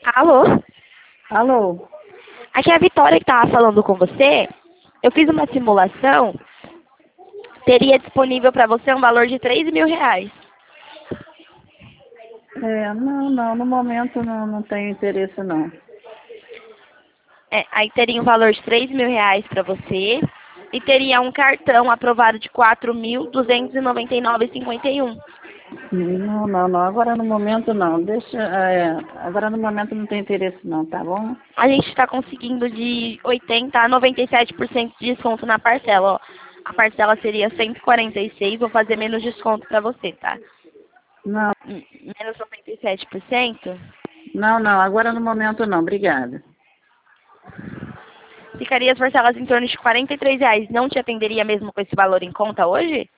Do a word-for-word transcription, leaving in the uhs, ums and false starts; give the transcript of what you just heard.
Alô? Alô? Aqui é a Vitória que estava falando com você. Eu fiz uma simulação. Teria disponível para você um valor de três mil reais. É, não, não, no momento não, não tenho interesse não. É, aí teria um valor de três mil reais para você. E teria um cartão aprovado de quatro mil duzentos e noventa e nove reais e cinquenta e um centavos. Não, não, não, agora no momento não. Deixa, é, agora no momento não tem interesse não, tá bom? A gente está conseguindo de oitenta a noventa e sete por cento de desconto na parcela, ó. A parcela seria cento e quarenta e seis, vou fazer menos desconto para você, tá? Não, Hum, Menos noventa e sete por cento. não, não, agora no momento não, obrigada. Ficaria as parcelas em torno de quarenta e três reais. Não te atenderia mesmo com esse valor em conta hoje?